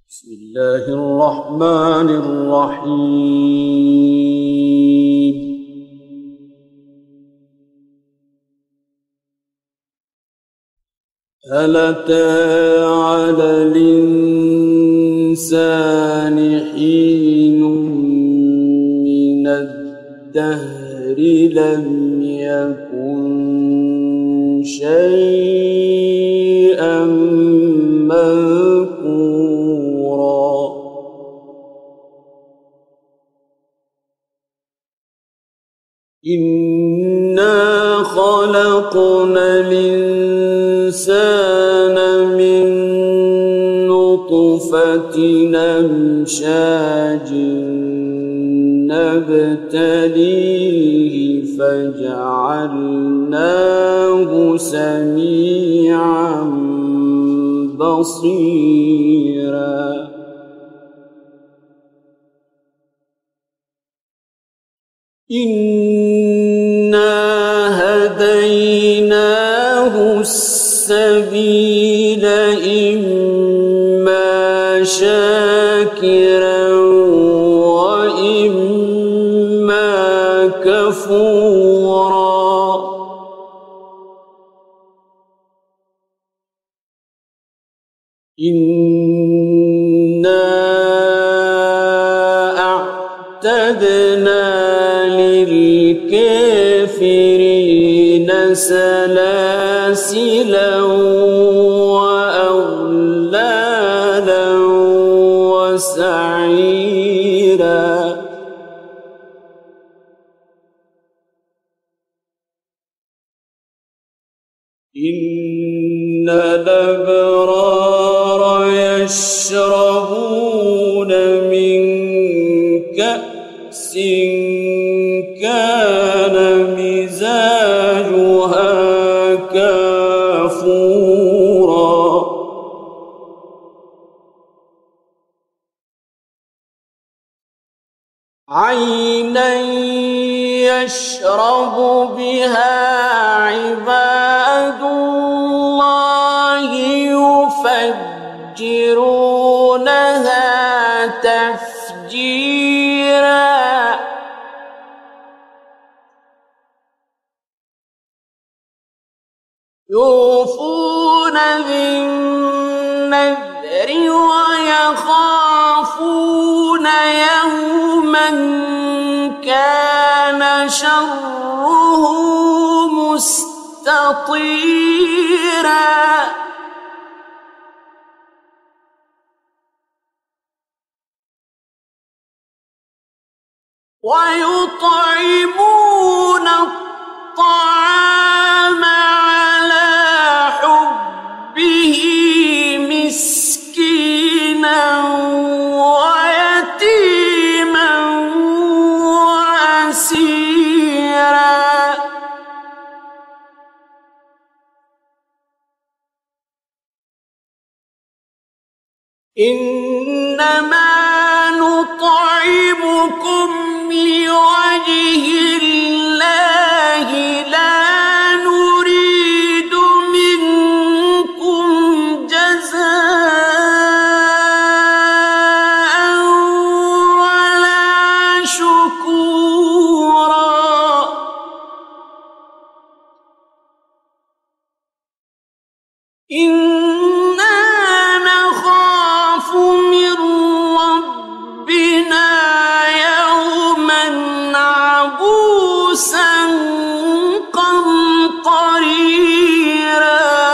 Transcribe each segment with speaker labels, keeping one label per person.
Speaker 1: بسم الله الرحمن الرحيم. هل أتى على الإنسان حين من الدهر لم يكن شيئا مذكورا. إنا خلقنا الإنسان من نطفة أمشاج نبتليه فجعلناه سميعا بصيرا. إنا هديناه السبيل إما شاكرا وإما كفورا. إنا أعتدنا للكافرين سلاسلا وأغلالا وسعيرا. إن الأبرار يشربون من كأس كان مزاجها كافورا. عينا يشرب بها عباد الله يفجرونها تفجيرا. يوفون بالنذر ويخافون يوما كان شره مستطيرا. ويطعمون الطعام على حبه مسكينا ويتيما وأسيرا. إنما نطعمكم لوجه الله لا نريد منكم جزاء ولا شكورا. إنا نخاف من ربنا يوما عبوسا قمطريرا.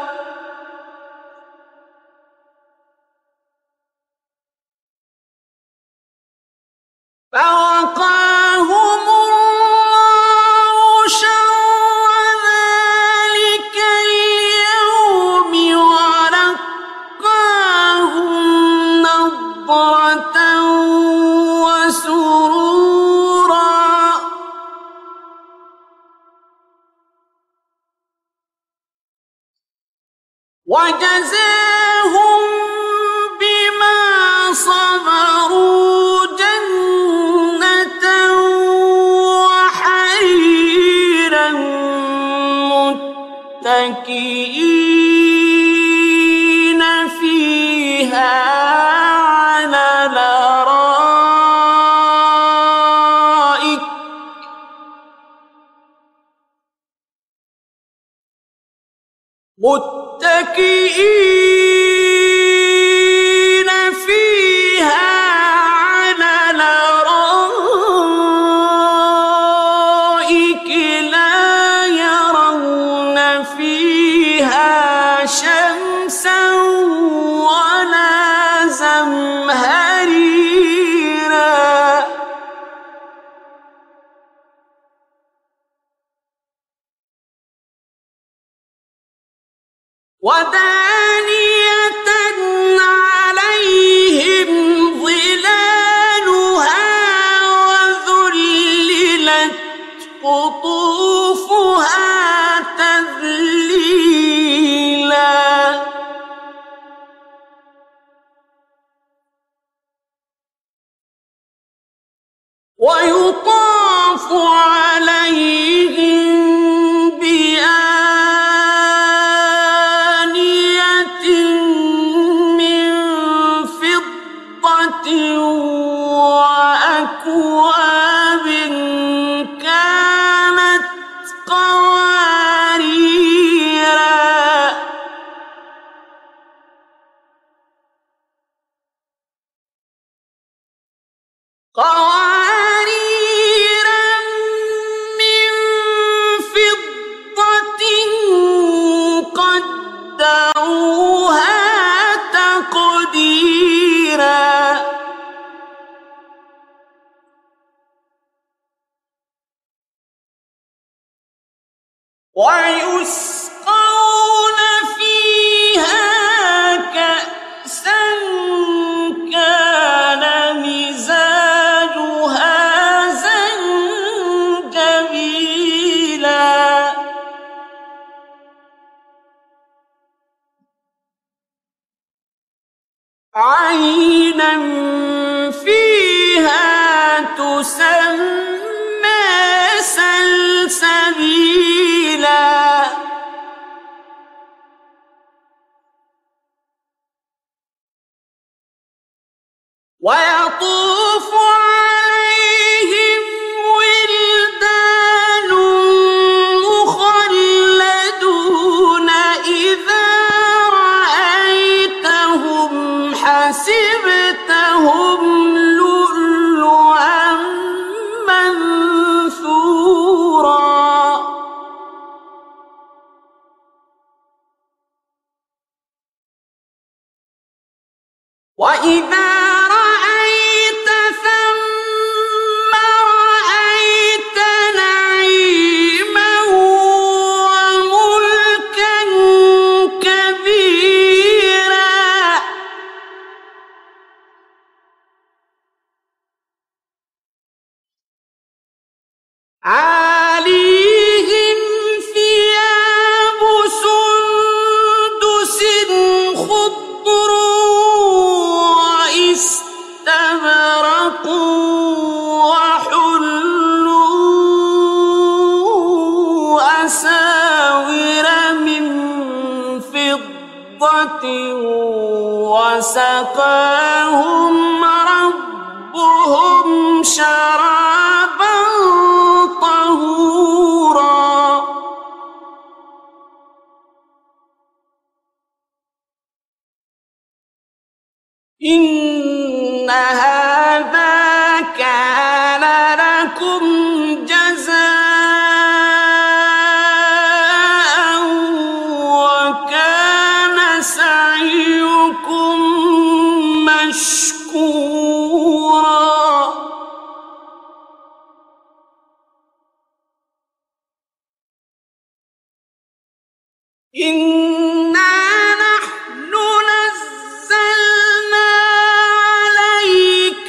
Speaker 1: فوقاهم الله شر ذلك اليوم ولقاهم نضرة وسرورا. وجزاهم بما صبروا جنة وحريرا متكئين فيها متكئين فيها على الأرائك لا يرون فيها شمسا ولا زمهريرا ودانية عليهم ظلالها وذللت قطوفها تذليلا ويطاف عليهم بآنية من فضة وأكواب كانت قواريرا من فضة قدروها تقديرا ويسقون فيها كأسا كان مزاجها زنجبيلا عينا فيها تسمى سلسبيلا ويطوف عليهم ولدان مخلدون إذا رأيتهم حسبتهم لؤلؤا منثورا وإذا رأيت ثم رأيت نعيما وملكا كبيرا عاليهم ثياب سندس خضر واستبرق وحلوا أساور من فضة وسقاهم ربهم شرابا طهورا إن هذا كان لكم جزاء وكان سعيكم مشكورا إنا نحن نزلنا عليك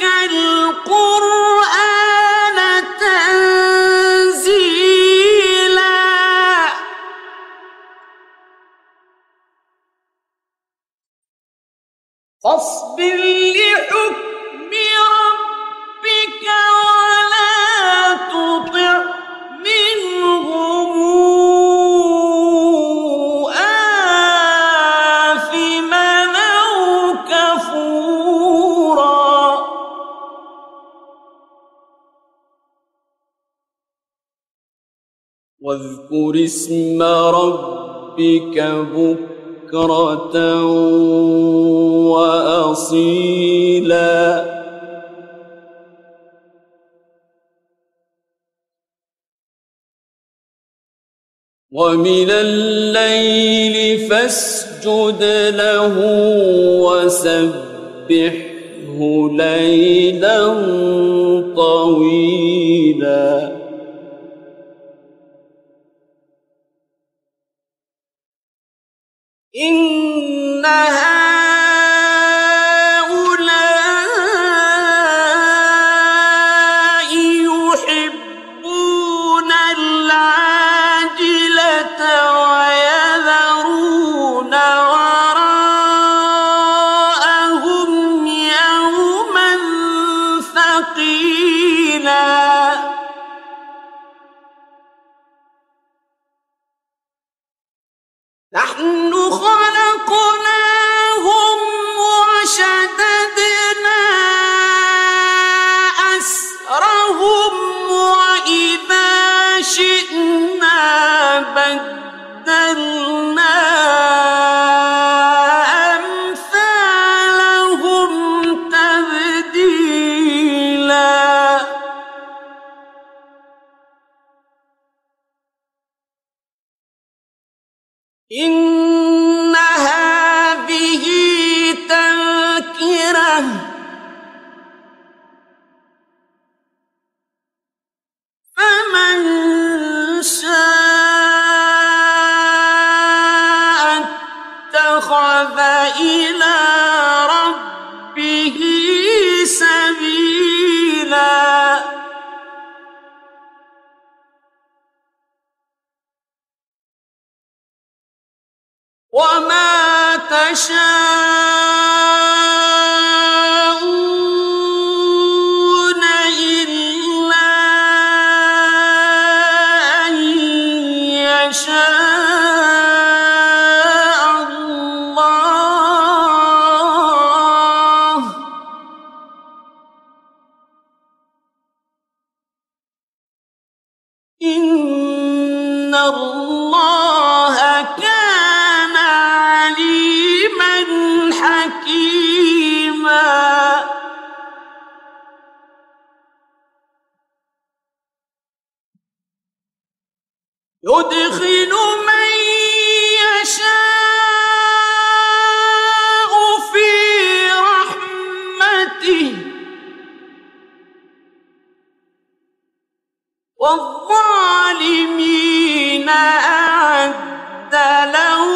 Speaker 1: القرآن تنزيلا فاصبر لحكم ربك ولا تطع منهم واذكر اسم ربك ربك بكرة وأصيلا ومن الليل فاسجد له وسبحه ليلا طويلا إن هؤلاء يحبون العاجلة ويذرون وراءهم يوما ثقيلا نحن خلقناهم وشددنا أسرهم وإذا شئنا بدلنا أمثالهم تبديلا إن هذه تذكرة فمن شاء اتخذ إلى ربه سبيلا وما تشاءون إلا أن يشاء الله إن الله كان عليما حكيما يدخل من يشاء في رحمته والظالمين أعد لهم